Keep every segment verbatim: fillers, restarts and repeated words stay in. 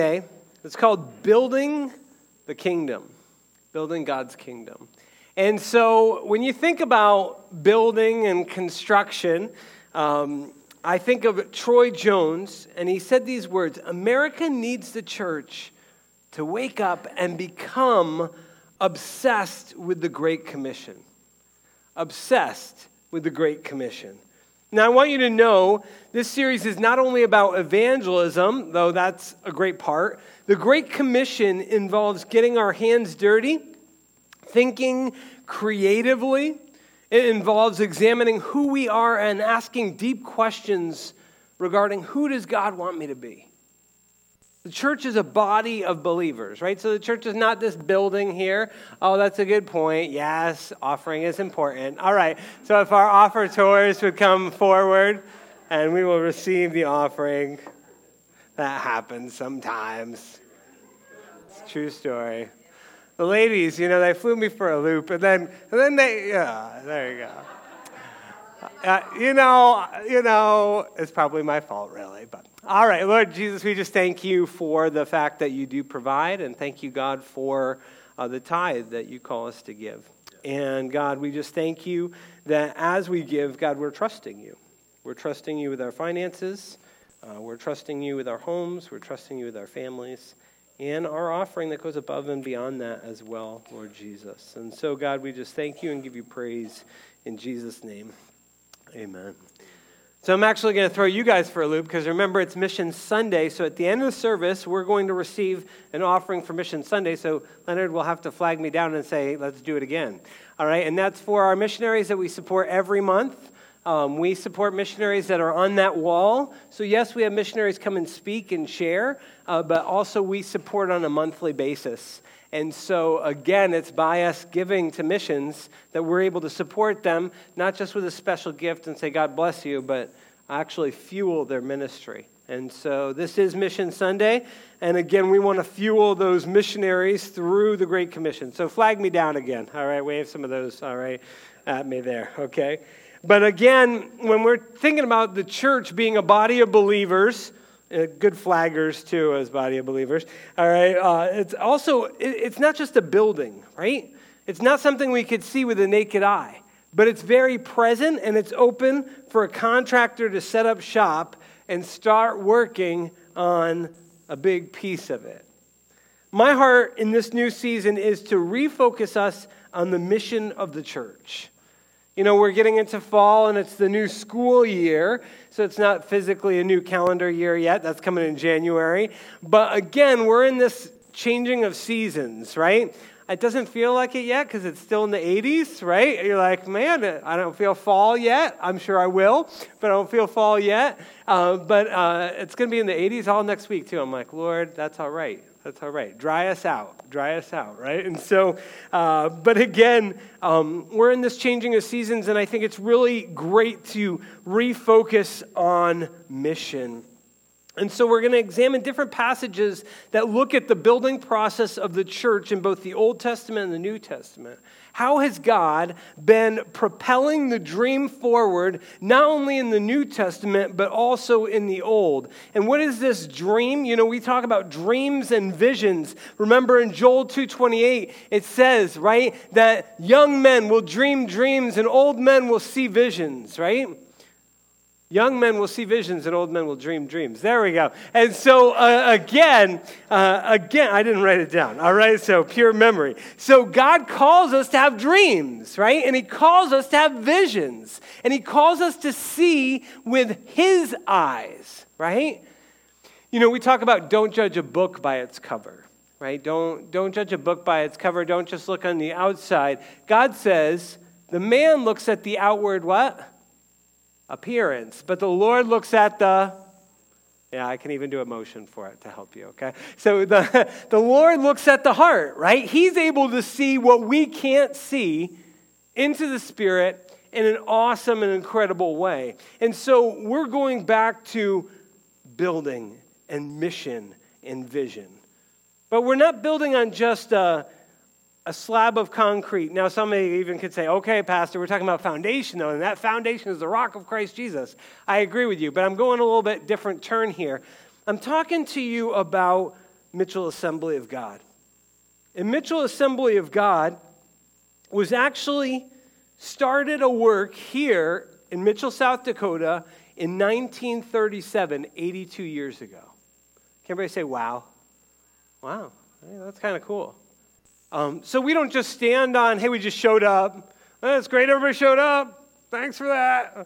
Okay, it's called Building the Kingdom, building God's kingdom. And so when you think about building and construction, um, I think of Troy Jones, and he said these words: America needs the church to wake up and become obsessed with the Great Commission. Obsessed with the Great Commission. Now, I want you to know this series is not only about evangelism, though that's a great part. The Great Commission involves getting our hands dirty, thinking creatively. It involves examining who we are and asking deep questions regarding who does God want me to be. The church is a body of believers, right? So the church is not this building here. Oh, that's a good point. Yes, offering is important. All right, so if our offertors would come forward and we will receive the offering. That happens sometimes. It's a true story. The ladies, you know, they flew me for a loop, and then, and then they, yeah, there you go. Uh, you know, you know, it's probably my fault, really. But all right, Lord Jesus, we just thank you for the fact that you do provide, and thank you, God, for uh, the tithe that you call us to give. And God, we just thank you that as we give, God, we're trusting you. We're trusting you with our finances. Uh, we're trusting you with our homes. We're trusting you with our families. And our offering that goes above and beyond that as well, Lord Jesus. And so, God, we just thank you and give you praise in Jesus' name. Amen. So I'm actually going to throw you guys for a loop because remember, it's Mission Sunday. So at the end of the service, we're going to receive an offering for Mission Sunday. So Leonard will have to flag me down and say, let's do it again. All right, and that's for our missionaries that we support every month. Um, we support missionaries that are on that wall. So yes, we have missionaries come and speak and share, uh, but also we support on a monthly basis. And so, again, it's by us giving to missions that we're able to support them, not just with a special gift and say, God bless you, but actually fuel their ministry. And so this is Mission Sunday. And again, we want to fuel those missionaries through the Great Commission. So flag me down again. All right, wave some of those, all right, at me there, okay? But again, when we're thinking about the church being a body of believers, Uh, good flaggers, too, as body of believers. All right. Uh, it's also, it, it's not just a building, right? It's not something we could see with the naked eye, but it's very present and it's open for a contractor to set up shop and start working on a big piece of it. My heart in this new season is to refocus us on the mission of the church. You know, we're getting into fall, and it's the new school year, so it's not physically a new calendar year yet. That's coming in January. But again, we're in this changing of seasons, right? It doesn't feel like it yet because it's still in the eighties, right? You're like, man, I don't feel fall yet. I'm sure I will, but I don't feel fall yet. Uh, but uh, it's going to be in the eighties all next week, too. I'm like, Lord, that's all right. That's all right. Dry us out. Dry us out, right? And so, uh, but again, um, we're in this changing of seasons, and I think it's really great to refocus on mission. And so we're going to examine different passages that look at the building process of the church in both the Old Testament and the New Testament. How has God been propelling the dream forward, not only in the New Testament, but also in the Old? And what is this dream? You know, we talk about dreams and visions. Remember in Joel two twenty-eight, it says, right, that young men will dream dreams and old men will see visions, right? Young men will see visions and old men will dream dreams. There we go. And so uh, again, uh, again, I didn't write it down. All right, so pure memory. So God calls us to have dreams, right? And he calls us to have visions. And he calls us to see with his eyes, right? You know, we talk about don't judge a book by its cover, right? Don't, don't judge a book by its cover. Don't just look on the outside. God says the man looks at the outward what? Appearance. But the Lord looks at the, yeah, I can even do a motion for it to help you, okay? So the, the Lord looks at the heart, right? He's able to see what we can't see into the Spirit in an awesome and incredible way. And so we're going back to building and mission and vision. But we're not building on just a, a slab of concrete. Now, somebody even could say, okay, Pastor, we're talking about foundation, though, and that foundation is the rock of Christ Jesus. I agree with you, but I'm going a little bit different turn here. I'm talking to you about Mitchell Assembly of God. And Mitchell Assembly of God was actually started a work here in Mitchell, South Dakota in nineteen thirty-seven, eighty-two years ago. Can everybody say, wow? Wow, hey, that's kind of cool. Um, so we don't just stand on, hey, we just showed up. Oh, it's great everybody showed up. Thanks for that.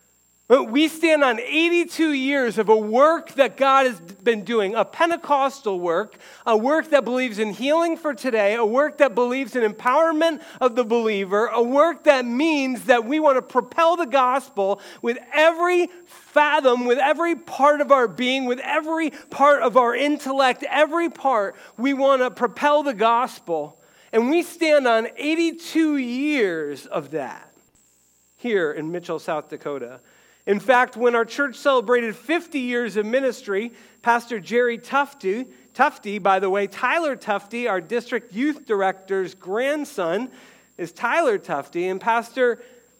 But we stand on eighty-two years of a work that God has been doing, a Pentecostal work, a work that believes in healing for today, a work that believes in empowerment of the believer, a work that means that we want to propel the gospel with every fathom, with every part of our being, with every part of our intellect, every part, we want to propel the gospel. And we stand on eighty-two years of that here in Mitchell, South Dakota. In fact, when our church celebrated fifty years of ministry, Pastor Jerry Tufty, Tufty, by the way, Tyler Tufty, our district youth director's grandson, is Tyler Tufty, and Pastor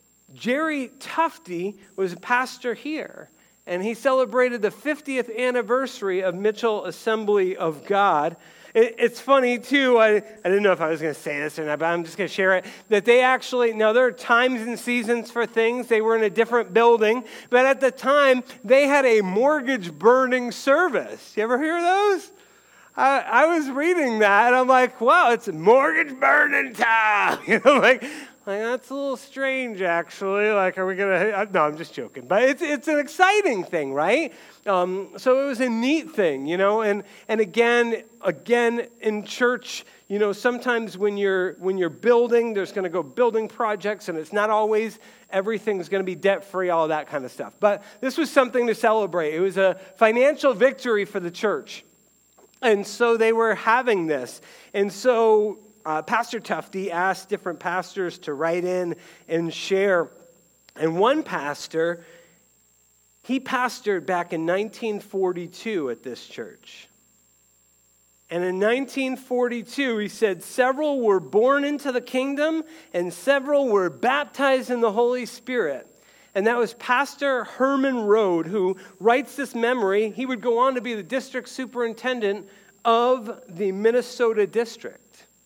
Jerry Tufty was a pastor here, and he celebrated the fiftieth anniversary of Mitchell Assembly of God. It's funny, too, I, I didn't know if I was going to say this or not, but I'm just going to share it, that they actually, now there are times and seasons for things. They were in a different building, but at the time, they had a mortgage burning service. You ever hear those? I, I was reading that, and I'm like, wow, it's mortgage burning time. You know, like, like, that's a little strange, actually. Like, are we going to, no, I'm just joking. But it's it's an exciting thing, right? Um, so it was a neat thing, you know, and and again, again in church, you know, sometimes when you're when you're building, there's going to go building projects, and it's not always everything's going to be debt-free, all of that kind of stuff. But this was something to celebrate. It was a financial victory for the church. And so they were having this. And so uh, Pastor Tufty asked different pastors to write in and share. And one pastor, he pastored back in nineteen forty-two at this church. And in nineteen forty-two, he said, several were born into the kingdom and several were baptized in the Holy Spirit. And that was Pastor Herman Rode, who writes this memory. He would go on to be the district superintendent of the Minnesota district.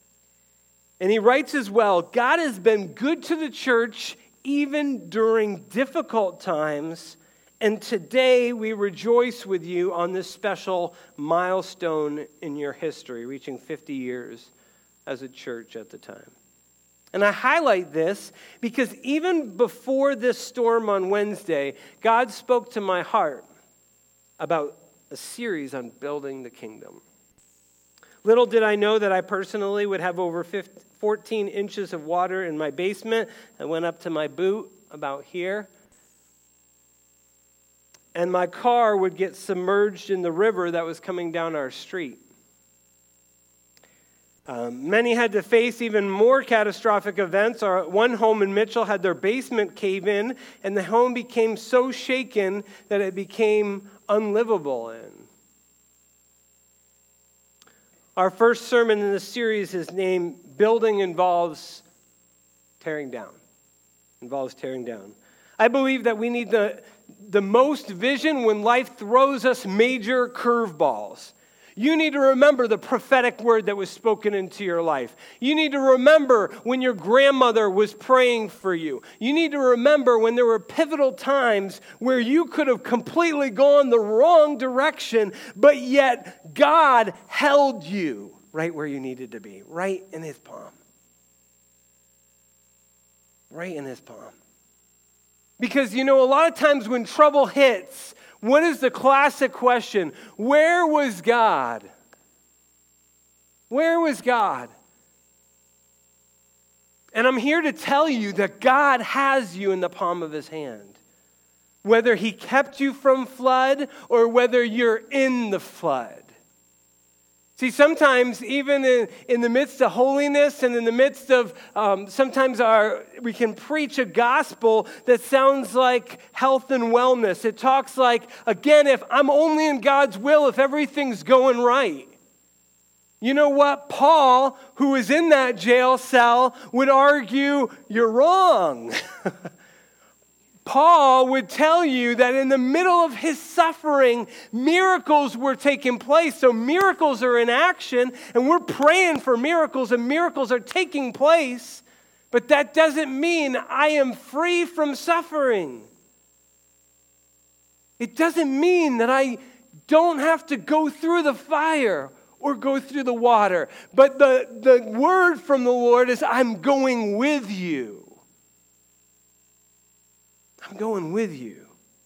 And he writes as well, God has been good to the church even during difficult times, and today we rejoice with you on this special milestone in your history, reaching fifty years as a church at the time. And I highlight this because even before this storm on Wednesday, God spoke to my heart about a series on building the kingdom. Little did I know that I personally would have over fourteen inches of water in my basement. I went up to my boot about here. And my car would get submerged in the river that was coming down our street. Um, many had to face even more catastrophic events. Our one home in Mitchell had their basement cave in, and the home became so shaken that it became unlivable in. Our first sermon in this series is named Building Involves Tearing Down. Involves tearing down. I believe that we need the, the most vision when life throws us major curveballs. You need to remember the prophetic word that was spoken into your life. You need to remember when your grandmother was praying for you. You need to remember when there were pivotal times where you could have completely gone the wrong direction, but yet God held you right where you needed to be, right in his palm. Right in his palm. Because, you know, a lot of times when trouble hits, what is the classic question? Where was God? Where was God? And I'm here to tell you that God has you in the palm of his hand. Whether he kept you from flood or whether you're in the flood. See, sometimes even in, in the midst of holiness and in the midst of um, sometimes our we can preach a gospel that sounds like health and wellness. It talks like, again, if I'm only in God's will, if everything's going right. You know what? Paul, who was in that jail cell, would argue, you're wrong. Paul would tell you that in the middle of his suffering, miracles were taking place. So miracles are in action, and we're praying for miracles, and miracles are taking place. But that doesn't mean I am free from suffering. It doesn't mean that I don't have to go through the fire or go through the water. But the, the word from the Lord is, I'm going with you. I'm going with you.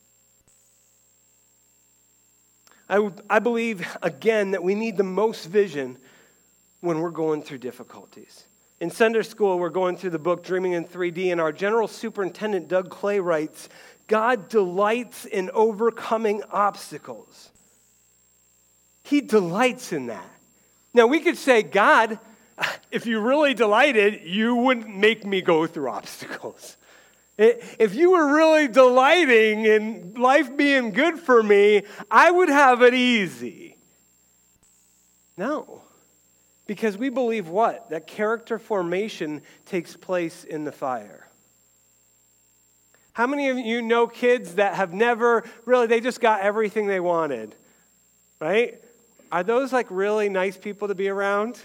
I, I believe, again, that we need the most vision when we're going through difficulties. In Sunday school, we're going through the book Dreaming in three D, and our general superintendent, Doug Clay, writes, God delights in overcoming obstacles. He delights in that. Now, we could say, God, if you really delighted, you wouldn't make me go through obstacles. If you were really delighting in life being good for me, I would have it easy. No. Because we believe what? That character formation takes place in the fire. How many of you know kids that have never really, they just got everything they wanted, right? Are those like really nice people to be around?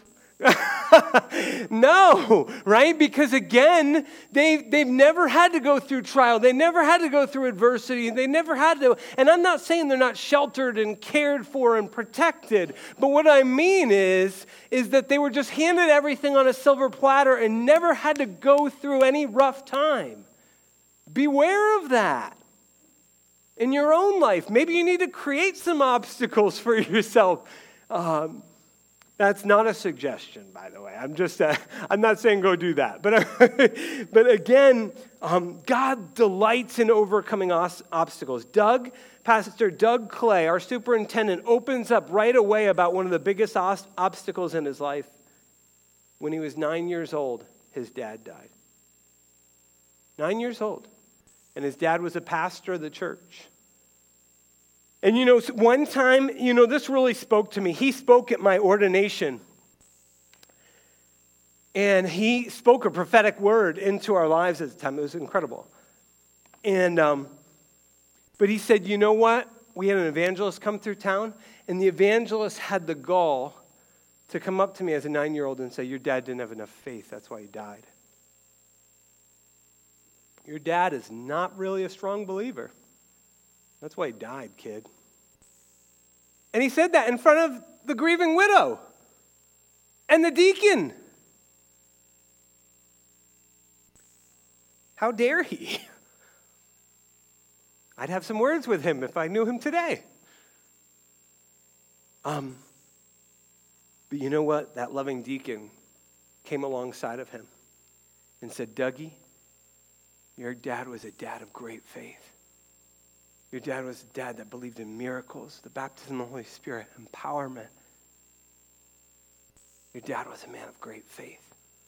No, right? Because again, they've, they've never had to go through trial. They never had to go through adversity. They never had to, and I'm not saying they're not sheltered and cared for and protected, but what I mean is, is that they were just handed everything on a silver platter and never had to go through any rough time. Beware of that in your own life. Maybe you need to create some obstacles for yourself. Um, That's not a suggestion, by the way. I'm just, uh, I'm not saying go do that. But, uh, but again, um, God delights in overcoming os- obstacles. Doug, Pastor Doug Clay, our superintendent, opens up right away about one of the biggest os- obstacles in his life. When he was nine years old, his dad died. Nine years old. And his dad was a pastor of the church. And you know, one time, you know, this really spoke to me. He spoke at my ordination. And he spoke a prophetic word into our lives at the time. It was incredible. And, um, but he said, you know what? We had an evangelist come through town, and the evangelist had the gall to come up to me as a nine-year-old and say, your dad didn't have enough faith. That's why he died. Your dad is not really a strong believer. That's why he died, kid. And he said that in front of the grieving widow and the deacon. How dare he? I'd have some words with him if I knew him today. Um, but you know what? That loving deacon came alongside of him and said, Dougie, your dad was a dad of great faith. Your dad was a dad that believed in miracles, the baptism of the Holy Spirit, empowerment. Your dad was a man of great faith.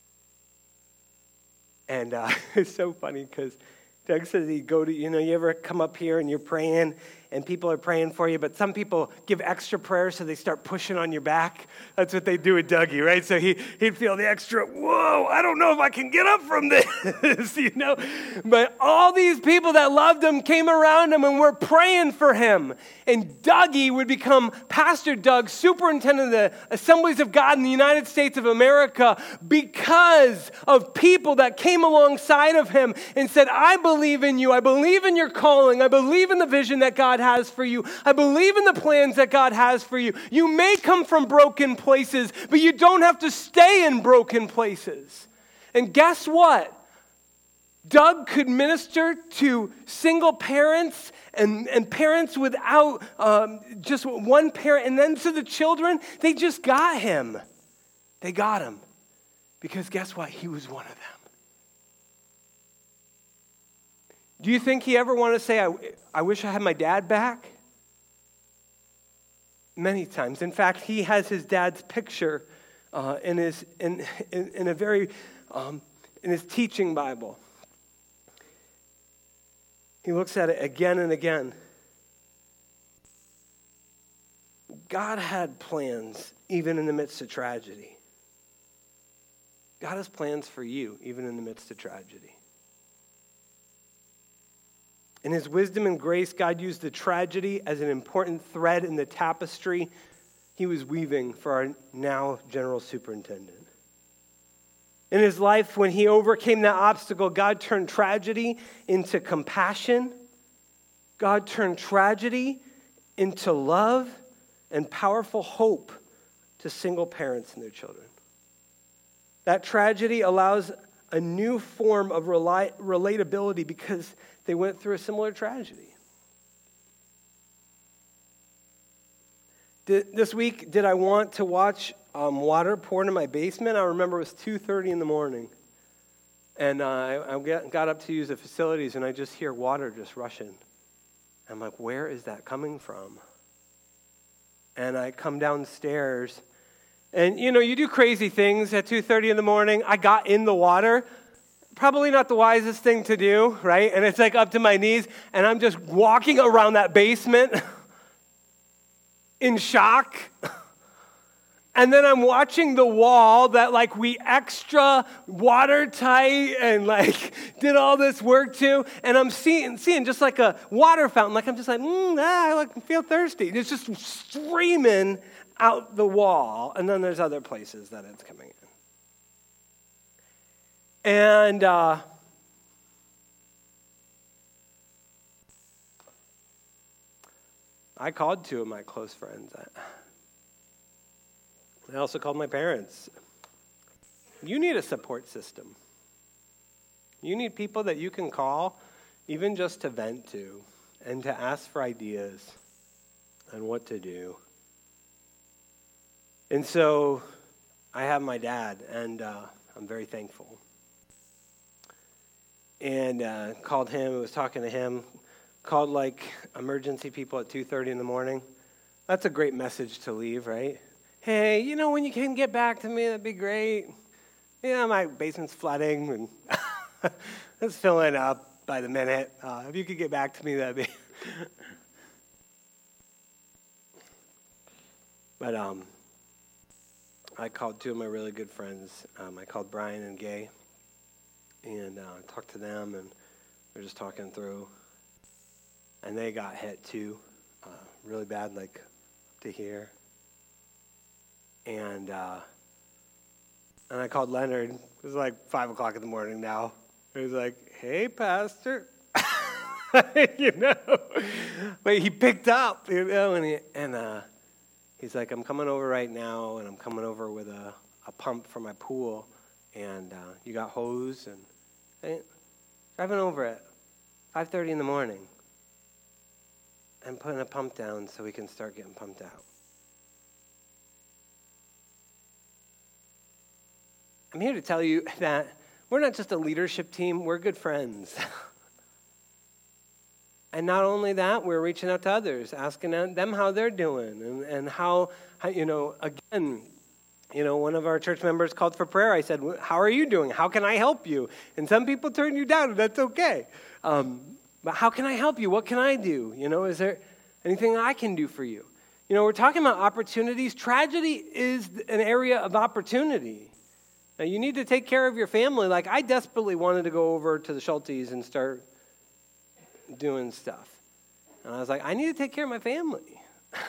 And uh, it's so funny because Doug says he'd go to, you know, you ever come up here and you're praying and people are praying for you, but some people give extra prayers so they start pushing on your back. That's what they do with Dougie, right? So he, he'd feel the extra, whoa, I don't know if I can get up from this, you know? But all these people that loved him came around him and were praying for him. And Dougie would become Pastor Doug, superintendent of the Assemblies of God in the United States of America because of people that came alongside of him and said, I believe in you. I believe in your calling. I believe in the vision that God has for you. I believe in the plans that God has for you. You may come from broken places, but you don't have to stay in broken places. And guess what? Doug could minister to single parents and, and parents without um, just one parent. And then to the children, they just got him. They got him. Because guess what? He was one of them. Do you think he ever wanted to say, I, I wish I had my dad back? Many times. In fact, he has his dad's picture uh, in his in, in, in a very um, in his teaching Bible. He looks at it again and again. God had plans even in the midst of tragedy. God has plans for you even in the midst of tragedy. In his wisdom and grace, God used the tragedy as an important thread in the tapestry he was weaving for our now general superintendent. In his life, when he overcame that obstacle, God turned tragedy into compassion. God turned tragedy into love and powerful hope to single parents and their children. That tragedy allows a new form of reli- relatability because they went through a similar tragedy. Did, this week, did I want to watch um, water pour into my basement? I remember it was two thirty in the morning. And uh, I, I got, got up to use the facilities, and I just hear water just rushing. I'm like, where is that coming from? And I come downstairs, and, you know, you do crazy things at two thirty in the morning. I got in the water. Probably not the wisest thing to do, right? And it's like up to my knees, and I'm just walking around that basement in shock. And then I'm watching the wall that like we extra watertight and like did all this work to, and I'm seeing seeing just like a water fountain. Like I'm just like, mm, ah, I like feel thirsty. And it's just streaming out the wall, and then there's other places that it's coming in. And uh, I called two of my close friends. I also called my parents. You need a support system. You need people that you can call, even just to vent to, and to ask for ideas on what to do. And so I have my dad, and uh, I'm very thankful. And uh, called him, was talking to him, called like emergency people at two thirty in the morning. That's a great message to leave, right? Hey, you know, when you can get back to me, that'd be great. Yeah, my basement's flooding, and it's filling up by the minute. Uh, if you could get back to me, that'd be... But um, I called two of my really good friends. Um, I called Brian and Gay, and uh, talked to them, and we were just talking through. And they got hit too, uh, really bad, like up to here. And uh, and I called Leonard. It was like five o'clock in the morning now. He was like, "Hey, Pastor," you know. But he picked up, you know, and he, and uh, he's like, "I'm coming over right now, and I'm coming over with a, a pump for my pool, and uh, you got hose and." Right? Driving over at five thirty in the morning and putting a pump down so we can start getting pumped out. I'm here to tell you that we're not just a leadership team, we're good friends. And not only that, we're reaching out to others, asking them how they're doing and, and how, how, you know, again, You know, one of our church members called for prayer. I said, how are you doing? How can I help you? And some people turn you down, and that's okay. Um, but how can I help you? What can I do? You know, is there anything I can do for you? You know, we're talking about opportunities. Tragedy is an area of opportunity. Now, you need to take care of your family. Like, I desperately wanted to go over to the Schultes and start doing stuff. And I was like, I need to take care of my family.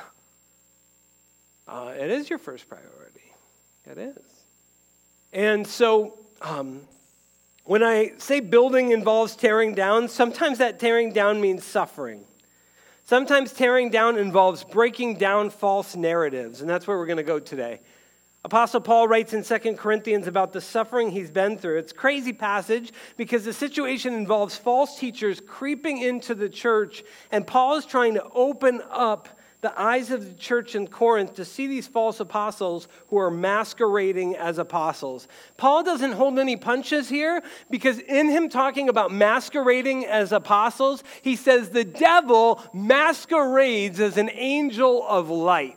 uh, it is your first priority. It is. And so um, when I say building involves tearing down, sometimes that tearing down means suffering. Sometimes tearing down involves breaking down false narratives, and that's where we're going to go today. Apostle Paul writes in Second Corinthians about the suffering he's been through. It's a crazy passage because the situation involves false teachers creeping into the church, and Paul is trying to open up the eyes of the church in Corinth to see these false apostles who are masquerading as apostles. Paul doesn't hold any punches here because in him talking about masquerading as apostles, he says the devil masquerades as an angel of light.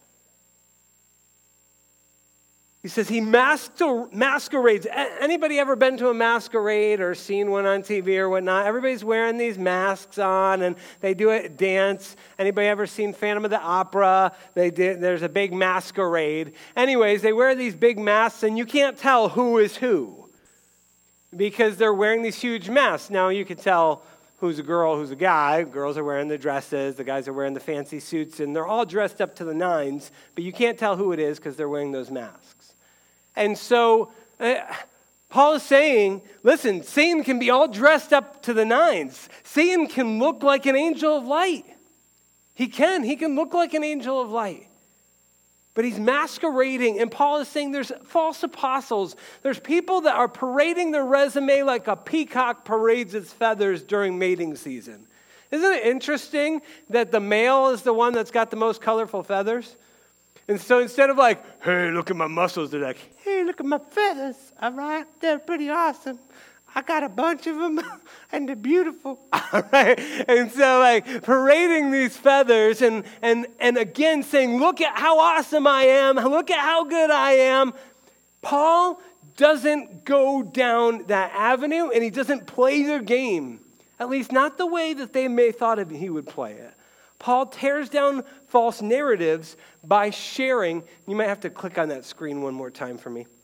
He says he masquerades. Anybody ever been to a masquerade or seen one on T V or whatnot? Everybody's wearing these masks on and they do a dance. Anybody ever seen Phantom of the Opera? They did. There's a big masquerade. Anyways, they wear these big masks and you can't tell who is who because they're wearing these huge masks. Now you can tell who's a girl, who's a guy. Girls are wearing the dresses, the guys are wearing the fancy suits, and they're all dressed up to the nines, but you can't tell who it is because they're wearing those masks. And so uh, Paul is saying, listen, Satan can be all dressed up to the nines. Satan can look like an angel of light. He can. He can look like an angel of light. But he's masquerading, and Paul is saying there's false apostles. There's people that are parading their resume like a peacock parades its feathers during mating season. Isn't it interesting that the male is the one that's got the most colorful feathers? And so instead of like, hey, look at my muscles, they're like, hey, look at my feathers, all right? They're pretty awesome. I got a bunch of them, and they're beautiful, all right? And so, like, parading these feathers and, and, and again saying, look at how awesome I am. Look at how good I am. Paul doesn't go down that avenue, and he doesn't play their game, at least not the way that they may thought of he would play it. Paul tears down false narratives by sharing. You might have to click on that screen one more time for me.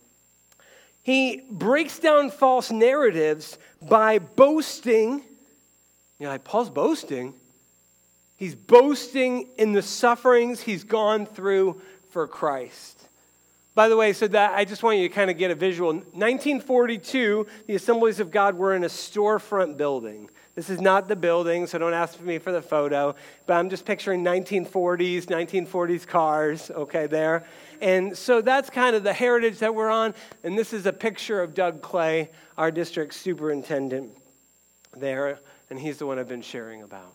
He breaks down false narratives by boasting. You're like, Paul's boasting? He's boasting in the sufferings he's gone through for Christ. By the way, so that I just want you to kind of get a visual. nineteen forty-two, the Assemblies of God were in a storefront building. This is not the building, so don't ask me for the photo. But I'm just picturing nineteen forties, nineteen forties cars, okay, there. And so that's kind of the heritage that we're on. And this is a picture of Doug Clay, our district superintendent there. And he's the one I've been sharing about.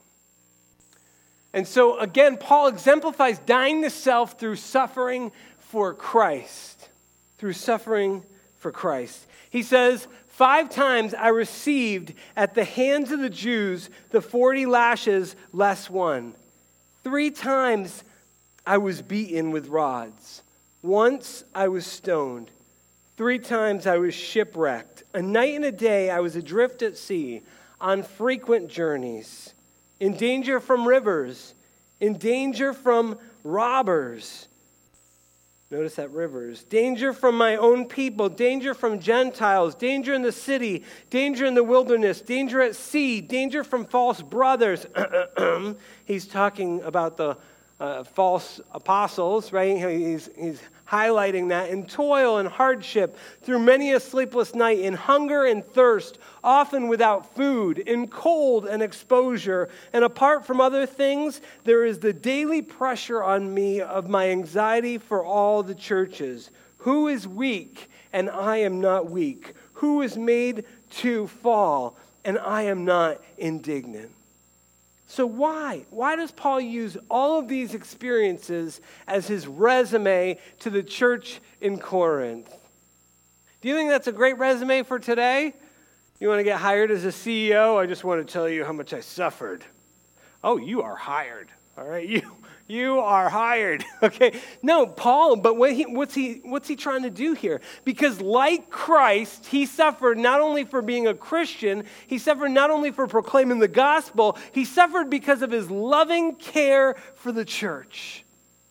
And so, again, Paul exemplifies dying to self through suffering for Christ. Through suffering for Christ. He says, five times I received at the hands of the Jews the forty lashes less one. Three times I was beaten with rods. Once I was stoned. Three times I was shipwrecked. A night and a day I was adrift at sea, on frequent journeys, in danger from rivers, in danger from robbers. Notice that rivers. Danger from my own people, danger from Gentiles, danger in the city, danger in the wilderness, danger at sea, danger from false brothers. He's talking about the uh, false apostles, right? He's, he's highlighting that. In toil and hardship, through many a sleepless night, in hunger and thirst, often without food, in cold and exposure. And apart from other things, there is the daily pressure on me of my anxiety for all the churches. Who is weak, and I am not weak? Who is made to fall, and I am not indignant? So why? Why does Paul use all of these experiences as his resume to the church in Corinth? Do you think that's a great resume for today? You want to get hired as a C E O? I just want to tell you how much I suffered. Oh, you are hired. All right, you you are hired. Okay, no, Paul. But what he, what's he what's he trying to do here? Because like Christ, he suffered not only for being a Christian, he suffered not only for proclaiming the gospel, he suffered because of his loving care for the church.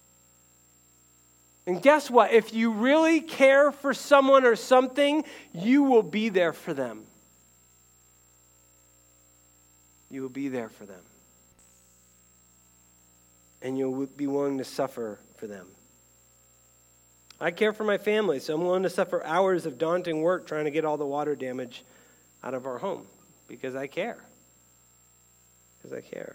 And guess what? If you really care for someone or something, you will be there for them. You will be there for them. And you'll be willing to suffer for them. I care for my family, so I'm willing to suffer hours of daunting work trying to get all the water damage out of our home because I care. Because I care.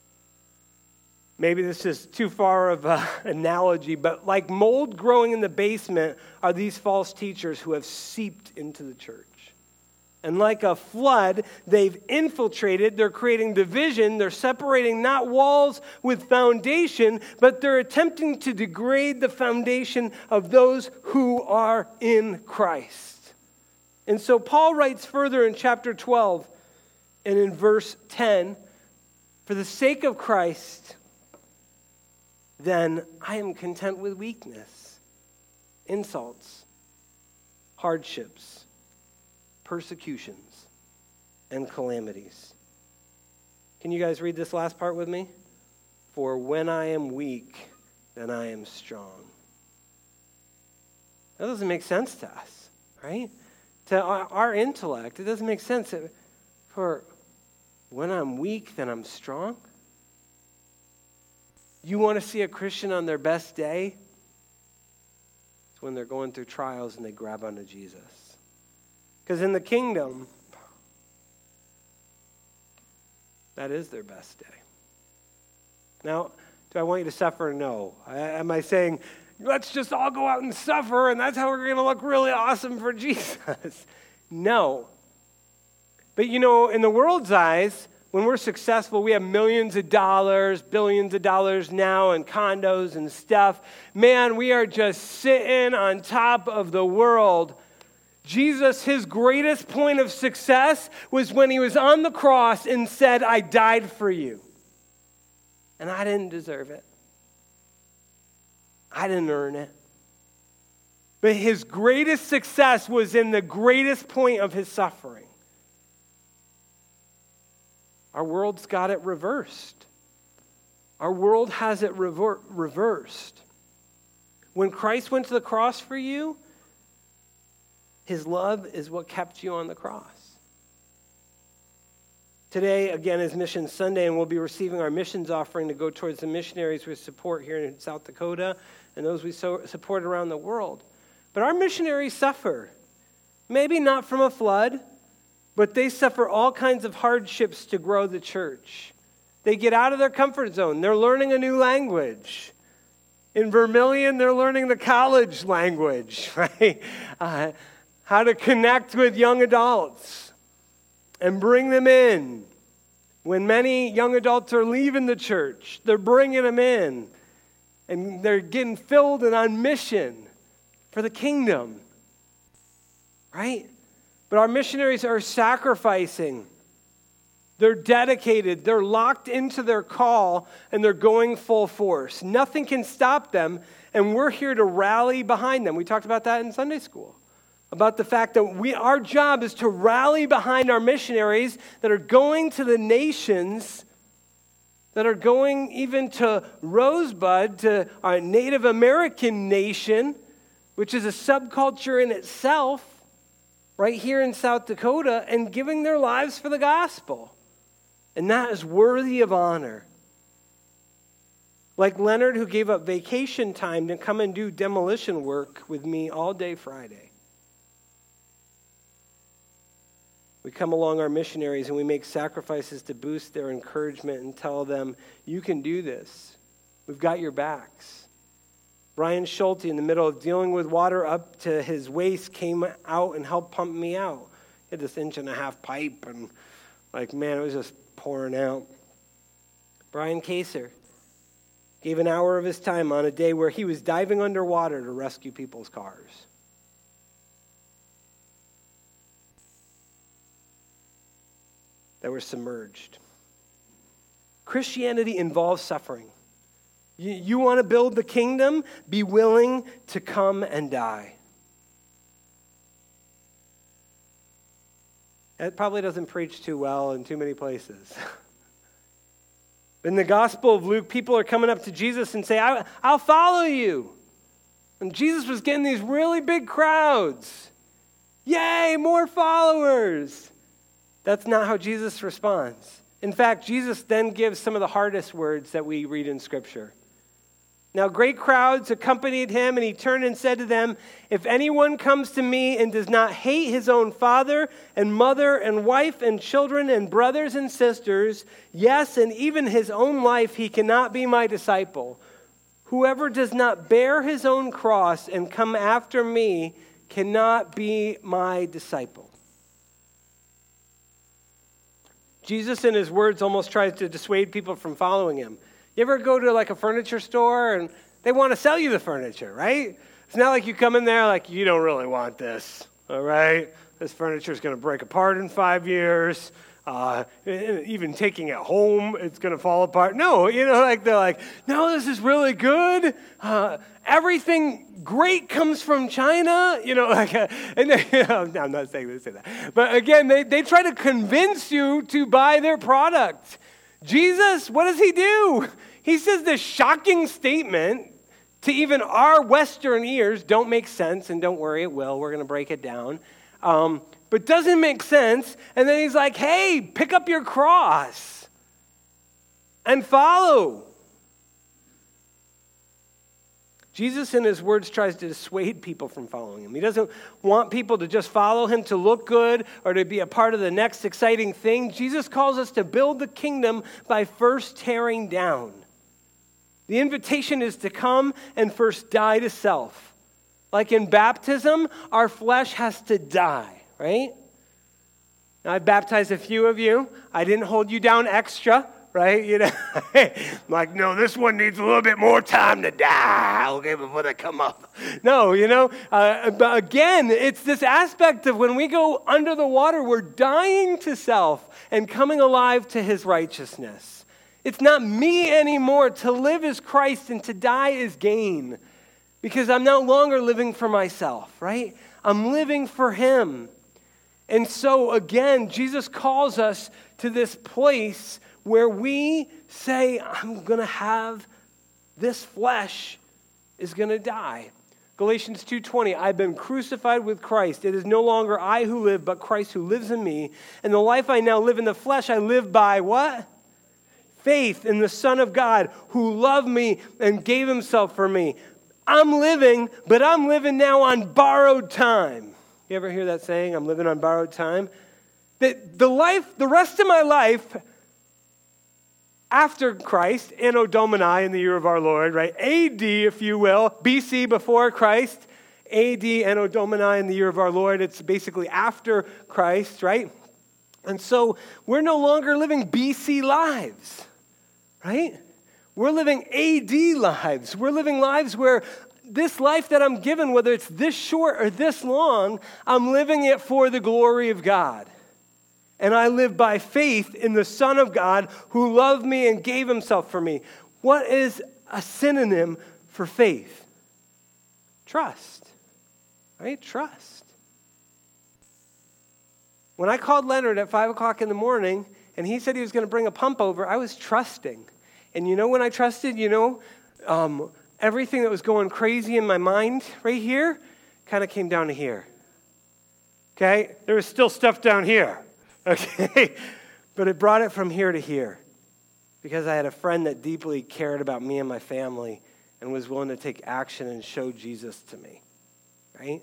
Maybe this is too far of an analogy, but like mold growing in the basement are these false teachers who have seeped into the church. And like a flood, they've infiltrated, they're creating division, they're separating not walls with foundation, but they're attempting to degrade the foundation of those who are in Christ. And so Paul writes further in chapter twelve and in verse ten, for the sake of Christ, then I am content with weakness, insults, hardships, persecutions, and calamities. Can you guys read this last part with me? For when I am weak, then I am strong. That doesn't make sense to us, right? To our, our intellect, it doesn't make sense. For When I'm weak, then I'm strong. You want to see a Christian on their best day? It's when they're going through trials and they grab onto Jesus. Because in the kingdom, that is their best day. Now, do I want you to suffer? No. I, am I saying, let's just all go out and suffer and that's how we're going to look really awesome for Jesus? No. But you know, in the world's eyes, when we're successful, we have millions of dollars, billions of dollars now, and condos and stuff. Man, we are just sitting on top of the world. Jesus, his greatest point of success was when he was on the cross and said, I died for you. And I didn't deserve it. I didn't earn it. But his greatest success was in the greatest point of his suffering. Our world's got it reversed. Our world has it rever- reversed. When Christ went to the cross for you, his love is what kept you on the cross. Today, again, is Mission Sunday, and we'll be receiving our missions offering to go towards the missionaries we support here in South Dakota and those we so support around the world. But our missionaries suffer. Maybe not from a flood, but they suffer all kinds of hardships to grow the church. They get out of their comfort zone. They're learning a new language. In Vermilion, they're learning the college language, right? Uh, how to connect with young adults and bring them in. When many young adults are leaving the church, they're bringing them in. And they're getting filled and on mission for the kingdom, right? But our missionaries are sacrificing. They're dedicated. They're locked into their call, and they're going full force. Nothing can stop them, and we're here to rally behind them. We talked about that in Sunday school, about the fact that we our job is to rally behind our missionaries that are going to the nations, that are going even to Rosebud, to our Native American nation, which is a subculture in itself, right here in South Dakota, and giving their lives for the gospel. And that is worthy of honor. Like Leonard, who gave up vacation time to come and do demolition work with me all day Friday. We come along our missionaries and we make sacrifices to boost their encouragement and tell them, you can do this. We've got your backs. Brian Schulte, in the middle of dealing with water up to his waist, came out and helped pump me out. He had this inch and a half pipe, and like, man, it was just pouring out. Brian Kaser gave an hour of his time on a day where he was diving underwater to rescue people's cars. That were submerged. Christianity involves suffering. You, you want to build the kingdom? Be willing to come and die. That probably doesn't preach too well in too many places. In the Gospel of Luke, people are coming up to Jesus and say, I, I'll follow you. And Jesus was getting these really big crowds. Yay, more followers. That's not how Jesus responds. In fact, Jesus then gives some of the hardest words that we read in Scripture. Now great crowds accompanied him, and he turned and said to them, if anyone comes to me and does not hate his own father and mother and wife and children and brothers and sisters, yes, and even his own life, he cannot be my disciple. Whoever does not bear his own cross and come after me cannot be my disciple. Jesus, in his words, almost tries to dissuade people from following him. You ever go to like a furniture store and they want to sell you the furniture, right? It's not like you come in there like, you don't really want this, all right? This furniture is going to break apart in five years. Uh, even taking it home, it's going to fall apart. No, you know, like they're like, no, this is really good. Uh, everything great comes from China. You know, like, uh, and they, you know, I'm not saying they say that. But again, they, they try to convince you to buy their product. Jesus, what does he do? He says this shocking statement to even our Western ears, don't make sense, and don't worry, it will. We're going to break it down. Um, but doesn't make sense. And then he's like, hey, pick up your cross and follow. Jesus, in his words, tries to dissuade people from following him. He doesn't want people to just follow him to look good or to be a part of the next exciting thing. Jesus calls us to build the kingdom by first tearing down. The invitation is to come and first die to self. Like in baptism, our flesh has to die, right? Now, I baptized a few of you. I didn't hold you down extra. Right? You know, like, no, this one needs a little bit more time to die, okay, before they come up. No, you know, uh, but again, it's this aspect of when we go under the water, we're dying to self and coming alive to his righteousness. It's not me anymore. To live is Christ and to die is gain, because I'm no longer living for myself, right? I'm living for him. And so, again, Jesus calls us to this place where we say, I'm going to have this flesh is going to die. Galatians two twenty, I've been crucified with Christ. It is no longer I who live, but Christ who lives in me. And the life I now live in the flesh, I live by what? Faith in the Son of God who loved me and gave himself for me. I'm living, but I'm living now on borrowed time. You ever hear that saying, I'm living on borrowed time? That the life, the rest of my life after Christ, Anno Domini in the year of our Lord, right? A D, if you will, B C before Christ, A D, Anno Domini in the year of our Lord. It's basically after Christ, right? And so we're no longer living B C lives, right? We're living A D lives. We're living lives where this life that I'm given, whether it's this short or this long, I'm living it for the glory of God. And I live by faith in the Son of God who loved me and gave himself for me. What is a synonym for faith? Trust, right? Trust. When I called Leonard at five o'clock in the morning and he said he was going to bring a pump over, I was trusting. And you know when I trusted, you know, um, everything that was going crazy in my mind right here kind of came down to here. Okay? There was still stuff down here. Okay, but it brought it from here to here because I had a friend that deeply cared about me and my family and was willing to take action and show Jesus to me, right?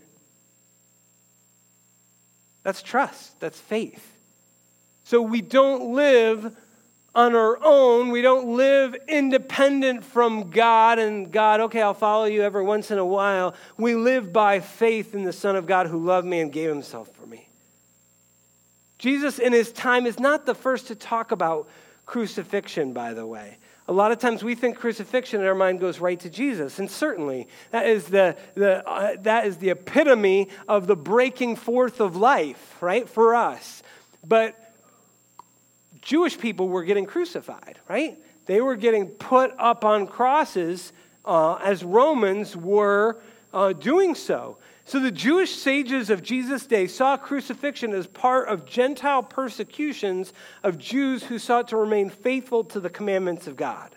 That's trust. That's faith. So we don't live on our own. We don't live independent from God and God, okay, I'll follow you every once in a while. We live by faith in the Son of God who loved me and gave himself for me. Jesus in his time is not the first to talk about crucifixion, by the way. A lot of times we think crucifixion and our mind goes right to Jesus. And certainly that is the, the, uh, that is the epitome of the breaking forth of life, right, for us. But Jewish people were getting crucified, right? They were getting put up on crosses uh, as Romans were uh, doing so. So the Jewish sages of Jesus' day saw crucifixion as part of Gentile persecutions of Jews who sought to remain faithful to the commandments of God.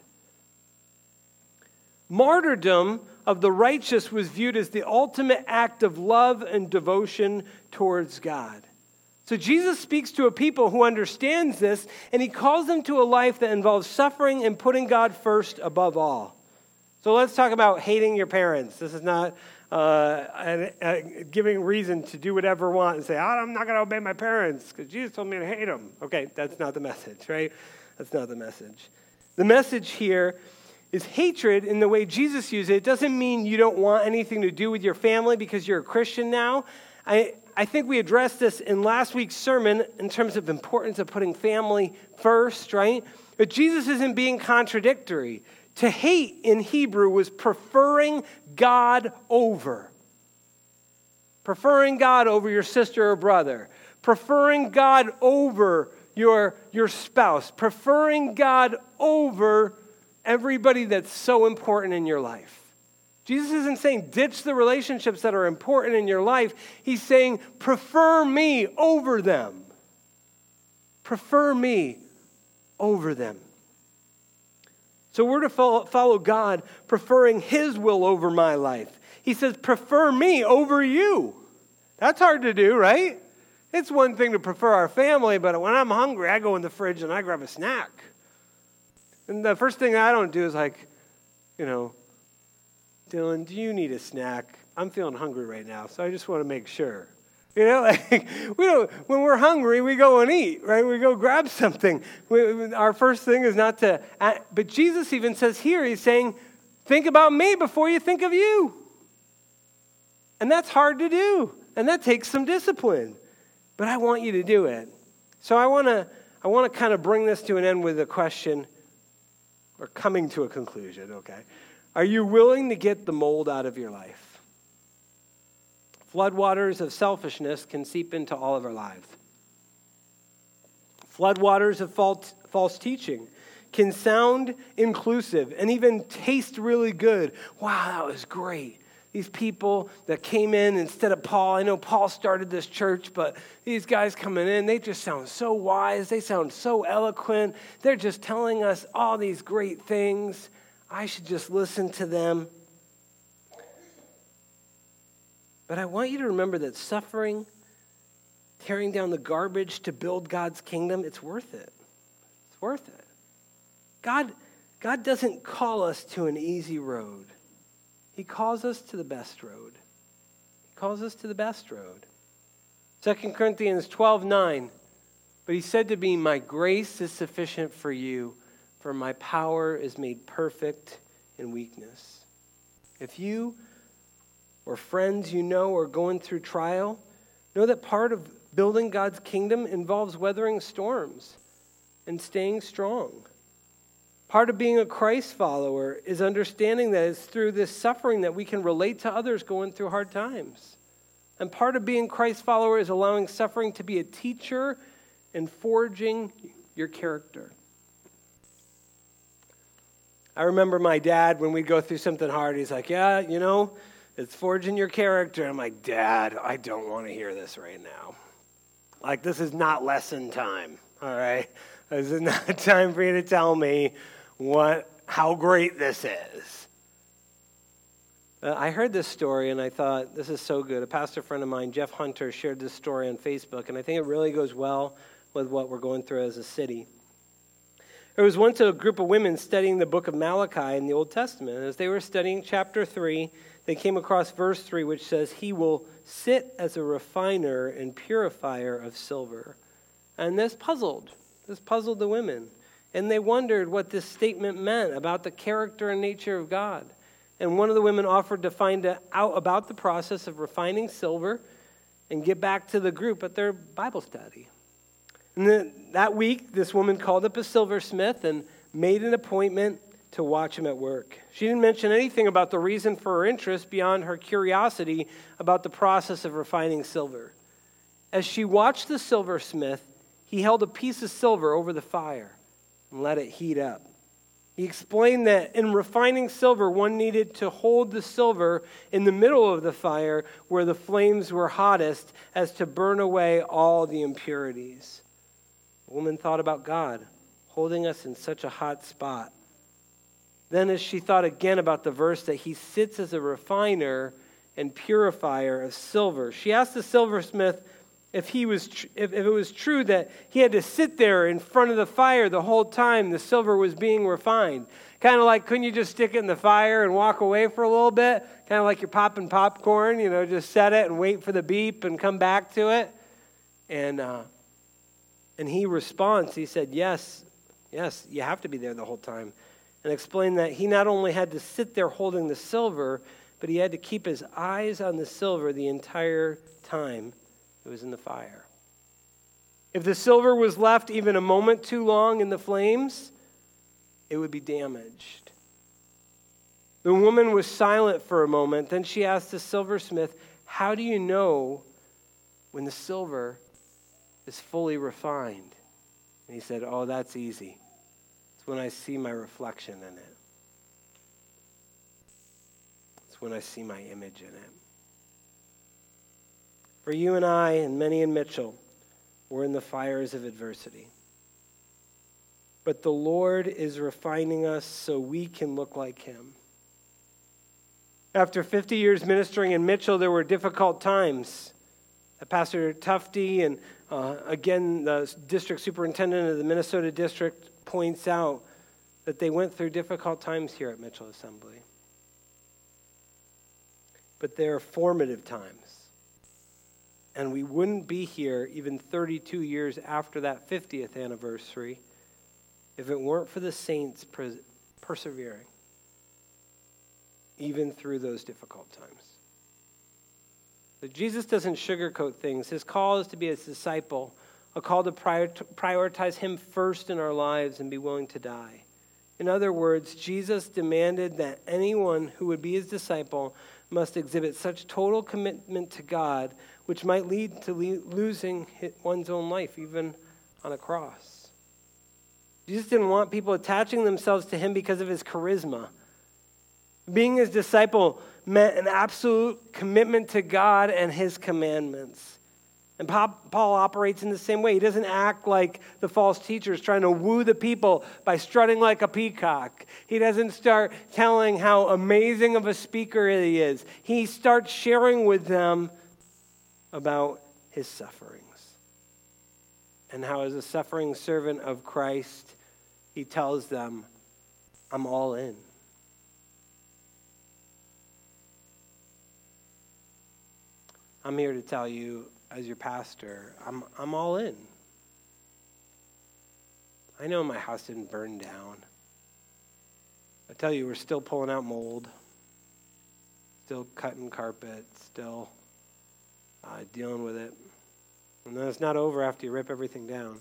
Martyrdom of the righteous was viewed as the ultimate act of love and devotion towards God. So Jesus speaks to a people who understands this, and he calls them to a life that involves suffering and putting God first above all. So let's talk about hating your parents. This is not uh, a, a giving reason to do whatever I want and say, oh, I'm not going to obey my parents because Jesus told me to hate them. Okay, that's not the message, right? That's not the message. The message here is hatred in the way Jesus used it. It doesn't mean you don't want anything to do with your family because you're a Christian now. I, I think we addressed this in last week's sermon in terms of importance of putting family first, right? But Jesus isn't being contradictory. To hate in Hebrew was preferring God over. Preferring God over your sister or brother. Preferring God over your, your spouse. Preferring God over everybody that's so important in your life. Jesus isn't saying ditch the relationships that are important in your life. He's saying prefer me over them. Prefer me over them. So we're to follow, follow God, preferring his will over my life. He says, prefer me over you. That's hard to do, right? It's one thing to prefer our family, but when I'm hungry, I go in the fridge and I grab a snack. And the first thing I don't do is like, you know, Dylan, do you need a snack? I'm feeling hungry right now, so I just want to make sure. You know, like we don't. When we're hungry, we go and eat, right? We go grab something. We, our first thing is not to. But Jesus even says here, he's saying, think about me before you think of you. And that's hard to do, and that takes some discipline. But I want you to do it. So I want to. I want to kind of bring this to an end with a question, or coming to a conclusion. Okay, are you willing to get the mold out of your life? Floodwaters of selfishness can seep into all of our lives. Floodwaters of false, false teaching can sound inclusive and even taste really good. Wow, that was great. These people that came in instead of Paul, I know Paul started this church, but these guys coming in, they just sound so wise. They sound so eloquent. They're just telling us all these great things. I should just listen to them. But I want you to remember that suffering, tearing down the garbage to build God's kingdom, it's worth it. It's worth it. God, God doesn't call us to an easy road. He calls us to the best road. He calls us to the best road. Second Corinthians twelve nine, but he said to me, my grace is sufficient for you, for my power is made perfect in weakness. If you or friends you know are going through trial, know that part of building God's kingdom involves weathering storms and staying strong. Part of being a Christ follower is understanding that it's through this suffering that we can relate to others going through hard times. And part of being Christ follower is allowing suffering to be a teacher and forging your character. I remember my dad, when we'd go through something hard, he's like, yeah, you know, it's forging your character. I'm like, Dad, I don't want to hear this right now. Like, this is not lesson time, all right? This is not time for you to tell me what how great this is. Uh, I heard this story, and I thought, this is so good. A pastor friend of mine, Jeff Hunter, shared this story on Facebook, and I think it really goes well with what we're going through as a city. There was once a group of women studying the book of Malachi in the Old Testament. As they were studying chapter three, they came across verse three, which says, he will sit as a refiner and purifier of silver. And this puzzled, this puzzled the women. And they wondered what this statement meant about the character and nature of God. And one of the women offered to find out about the process of refining silver and get back to the group at their Bible study. And then that week, this woman called up a silversmith and made an appointment to watch him at work. She didn't mention anything about the reason for her interest beyond her curiosity about the process of refining silver. As she watched the silversmith, he held a piece of silver over the fire and let it heat up. He explained that in refining silver, one needed to hold the silver in the middle of the fire where the flames were hottest as to burn away all the impurities. The woman thought about God holding us in such a hot spot. Then as she thought again about the verse that he sits as a refiner and purifier of silver, she asked the silversmith if he was tr- if, if it was true that he had to sit there in front of the fire the whole time the silver was being refined. Kind of like, couldn't you just stick it in the fire and walk away for a little bit? Kind of like you're popping popcorn, you know, just set it and wait for the beep and come back to it. And uh, and he responds, he said, yes, yes, you have to be there the whole time. And explained that he not only had to sit there holding the silver, but he had to keep his eyes on the silver the entire time it was in the fire. If the silver was left even a moment too long in the flames, it would be damaged. The woman was silent for a moment. Then she asked the silversmith, how do you know when the silver is fully refined? And he said, oh, that's easy. It's when I see my reflection in it. It's when I see my image in it. For you and I and many in Mitchell, we're in the fires of adversity. But the Lord is refining us so we can look like him. After fifty years ministering in Mitchell, there were difficult times. Pastor Tufty and uh, again the district superintendent of the Minnesota district points out that they went through difficult times here at Mitchell Assembly. But they're formative times. And we wouldn't be here even thirty-two years after that fiftieth anniversary if it weren't for the saints pers- persevering, even through those difficult times. But Jesus doesn't sugarcoat things. His call is to be his disciple, a call to prior- prioritize him first in our lives and be willing to die. In other words, Jesus demanded that anyone who would be his disciple must exhibit such total commitment to God, which might lead to le- losing one's own life, even on a cross. Jesus didn't want people attaching themselves to him because of his charisma. Being his disciple meant an absolute commitment to God and his commandments. And Paul operates in the same way. He doesn't act like the false teachers trying to woo the people by strutting like a peacock. He doesn't start telling how amazing of a speaker he is. He starts sharing with them about his sufferings. And how as a suffering servant of Christ, he tells them, I'm all in. I'm here to tell you, as your pastor, I'm I'm all in. I know my house didn't burn down. I tell you, we're still pulling out mold, still cutting carpet, still uh, dealing with it. And then it's not over after you rip everything down.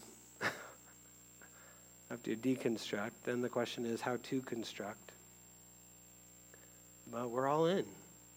After you deconstruct, then the question is how to construct. But we're all in.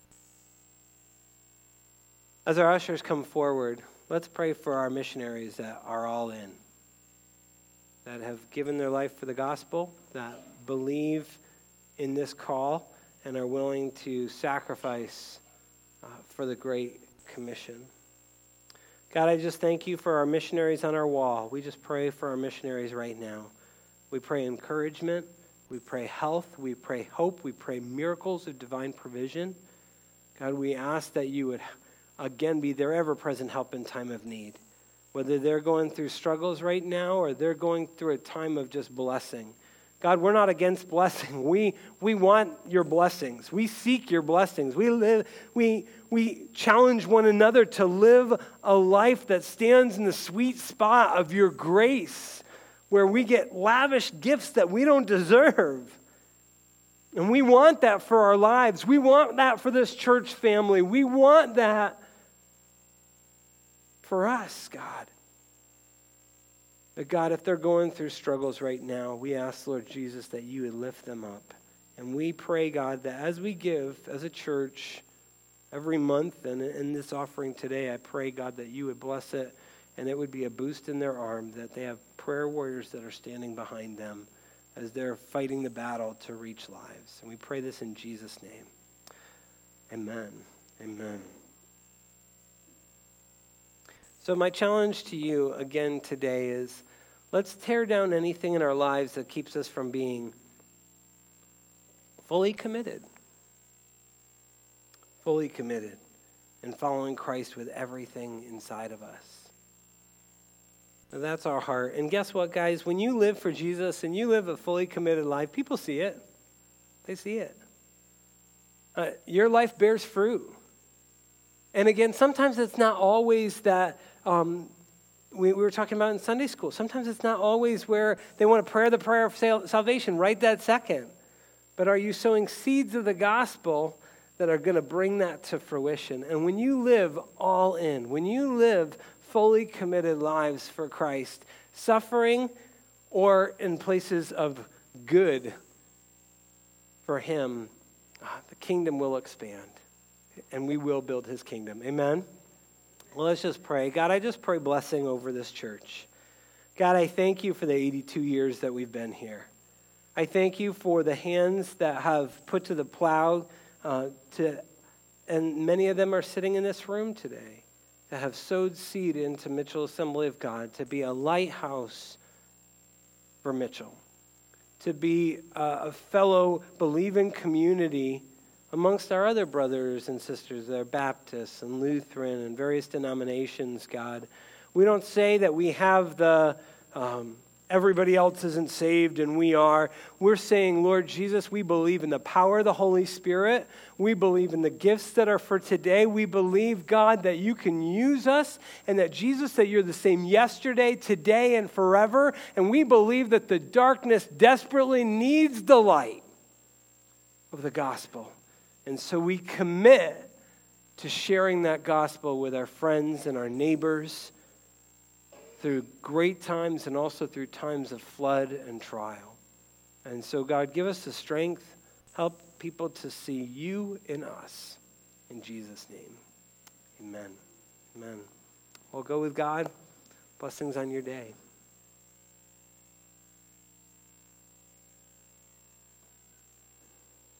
As our ushers come forward, let's pray for our missionaries that are all in, that have given their life for the gospel, that believe in this call and are willing to sacrifice uh, for the Great Commission. God, I just thank you for our missionaries on our wall. We just pray for our missionaries right now. We pray encouragement. We pray health. We pray hope. We pray miracles of divine provision. God, we ask that you would again be their ever-present help in time of need. Whether they're going through struggles right now or they're going through a time of just blessing. God, we're not against blessing. We we want your blessings. We seek your blessings. We live, we we challenge one another to live a life that stands in the sweet spot of your grace, where we get lavish gifts that we don't deserve. And we want that for our lives. We want that for this church family. We want that for us, God. But God, if they're going through struggles right now, we ask, Lord Jesus, that you would lift them up. And we pray, God, that as we give as a church every month and in this offering today, I pray, God, that you would bless it and it would be a boost in their arm, that they have prayer warriors that are standing behind them as they're fighting the battle to reach lives. And we pray this in Jesus' name. Amen. Amen. So my challenge to you again today is, let's tear down anything in our lives that keeps us from being fully committed. Fully committed and following Christ with everything inside of us. And that's our heart. And guess what, guys? When you live for Jesus and you live a fully committed life, people see it. They see it. Uh, your life bears fruit. And again, sometimes it's not always that um, we, we were talking about in Sunday school. Sometimes it's not always where they want to pray the prayer of sal- salvation right that second. But are you sowing seeds of the gospel that are going to bring that to fruition? And when you live all in, when you live fully committed lives for Christ, suffering or in places of good for him, the kingdom will expand and we will build his kingdom. Amen? Well, let's just pray. God, I just pray blessing over this church. God, I thank you for the eighty-two years that we've been here. I thank you for the hands that have put to the plow, uh, to, and many of them are sitting in this room today, that have sowed seed into Mitchell Assembly of God to be a lighthouse for Mitchell, to be a, a fellow believing community amongst our other brothers and sisters that are Baptists and Lutheran and various denominations, God. We don't say that we have the, um, everybody else isn't saved and we are. We're saying, Lord Jesus, we believe in the power of the Holy Spirit. We believe in the gifts that are for today. We believe, God, that you can use us, and that, Jesus, that you're the same yesterday, today, and forever. And we believe that the darkness desperately needs the light of the gospel. And so we commit to sharing that gospel with our friends and our neighbors through great times and also through times of flood and trial. And so, God, give us the strength. Help people to see you in us. In Jesus' name, amen. Amen. Well, go with God. Blessings on your day.